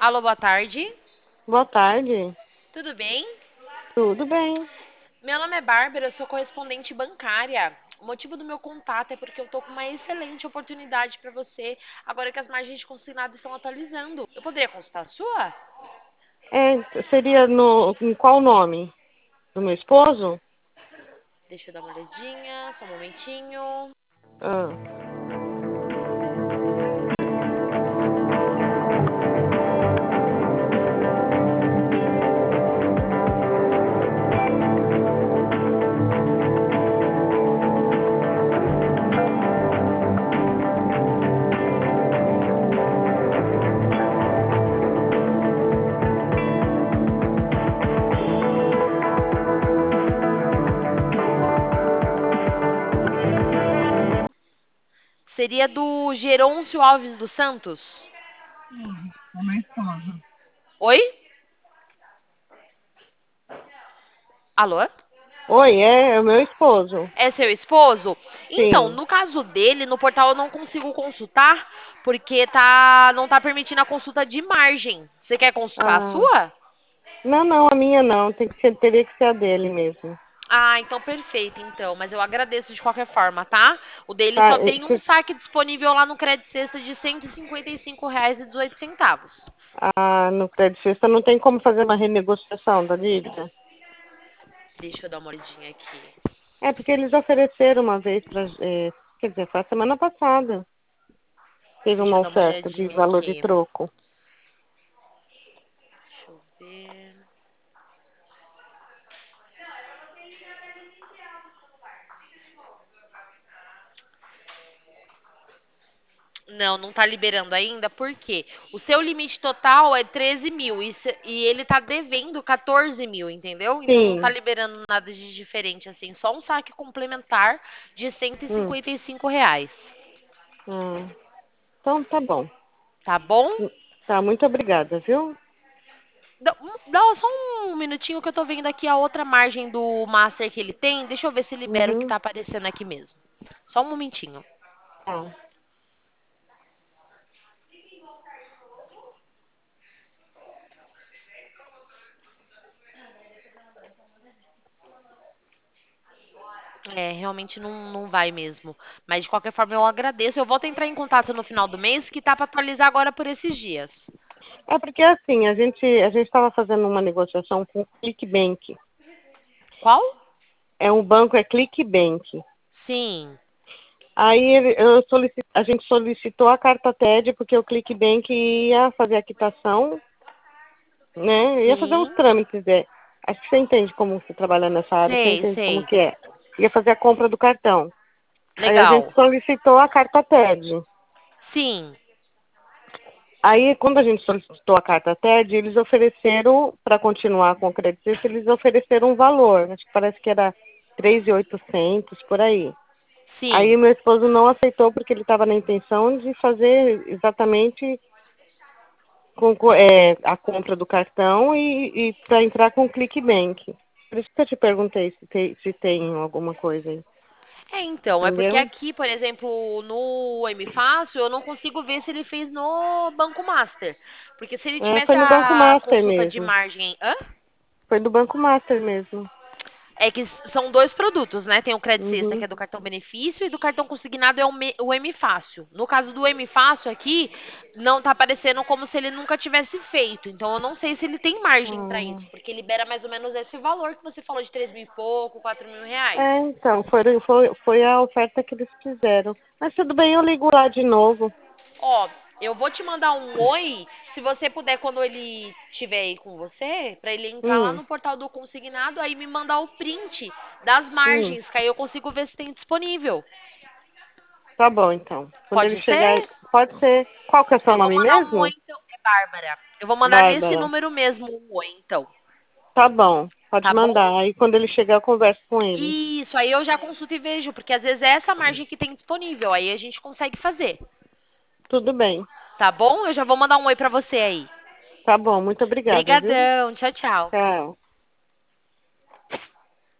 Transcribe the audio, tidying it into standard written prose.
Alô, boa tarde. Boa tarde. Tudo bem? Tudo bem? Meu nome é Bárbara, eu sou correspondente bancária. O motivo do meu contato é porque eu tô com uma excelente oportunidade para você, agora que as margens de consignado estão atualizando. Eu poderia consultar a sua? Seria em qual nome? Do meu esposo? Deixa eu dar uma olhadinha, só um momentinho. Ah, Seria do Gerôncio Alves dos Santos? é meu esposo. Oi? Alô? Oi, é o meu esposo. É seu esposo? Então, Sim. no caso dele, no portal eu não consigo consultar, porque não tá permitindo a consulta de margem. Você quer consultar a Ah, sua? não, a minha não. Teria que ser a dele mesmo. Ah, então perfeito, então. Mas eu agradeço de qualquer forma, tá? O dele Tá, só tem um saque disponível lá no Credit Sexta de R$ 155,18. no crédito sexta não tem como fazer uma renegociação da dívida? Deixa eu dar uma olhadinha aqui. É porque eles ofereceram uma vez quer dizer, foi a semana passada. Teve Deixa uma eu dar uma oferta de olhadinha valor de aqui. troco. Deixa eu ver. Não, não tá liberando ainda, por quê? O seu limite total é 13 mil e ele tá devendo 14 mil, entendeu? Então não tá Sim. liberando nada de diferente, assim, só um saque complementar de cento e Hum, cinquenta e cinco reais. ah, então tá bom. Tá bom? Tá, muito obrigada, viu? Dá só um minutinho que eu tô vendo aqui a outra margem do Master que ele tem. Deixa eu ver se libera o que Uhum. tá aparecendo aqui mesmo. Só um momentinho. Tá. É, realmente não vai mesmo. Mas de qualquer forma eu agradeço. Eu volto a entrar em contato no final do mês, que tá para atualizar agora por esses dias. É porque assim, a gente estava fazendo uma negociação com o ClickBank. Qual? O banco é ClickBank. Sim, Aí a gente solicitou a carta TED porque o ClickBank ia fazer a quitação, né? Ia fazer os sim. trâmites. Acho que você entende como você trabalha nessa área, você Sei, entende como sei. que é. Ia fazer a compra do cartão. Aí a gente Legal. solicitou a carta TED. Sim, Aí, quando a gente solicitou a carta TED, eles ofereceram, para continuar com o crédito, eles ofereceram um valor. Acho que parece que era 3.800 por aí. Aí, sim, meu esposo não aceitou porque ele estava na intenção de fazer exatamente a compra do cartão e para entrar com o ClickBank. Por isso que eu te perguntei se tem alguma coisa aí. então, é porque Entendeu? aqui, por exemplo, no M Fácil, eu não consigo ver se ele fez no Banco Master. Porque se ele tivesse Foi no Banco a Master consulta de mesmo. margem. Hã? Foi do Banco Master mesmo. É que são dois produtos, né? Tem o Credit Sexta, que Uhum. é do cartão benefício, e do cartão consignado é o M Fácil. No caso do M Fácil aqui, não tá aparecendo como se ele nunca tivesse feito. Então eu não sei se ele tem margem para Ah. isso, porque libera mais ou menos esse valor que você falou de 3 mil e pouco, 4 mil reais. Então, foi a oferta que eles fizeram. Mas tudo bem, eu ligo lá de novo. Ó, eu vou te mandar um oi, se você puder, quando ele estiver aí com você, para ele entrar lá Hum, no portal do consignado, aí me mandar o print das hum, margens, que aí eu consigo ver se tem disponível. tá bom, então. Quando ele Pode chegar, ser? pode ser. Qual que é o seu Eu vou nome mandar um oi, mesmo? então. É Bárbara. Eu vou mandar nesse Bárbara. número mesmo um oi, então. Tá bom, pode Tá bom? mandar. Aí quando ele chegar, eu converso com ele. Isso, aí eu já consulto e vejo, porque às vezes é essa margem que tem disponível, aí a gente consegue fazer. Tudo bem. Tá bom? Eu já vou mandar um oi pra você aí. Tá bom, muito obrigada, viu? Obrigadão. Tchau, tchau. Tchau.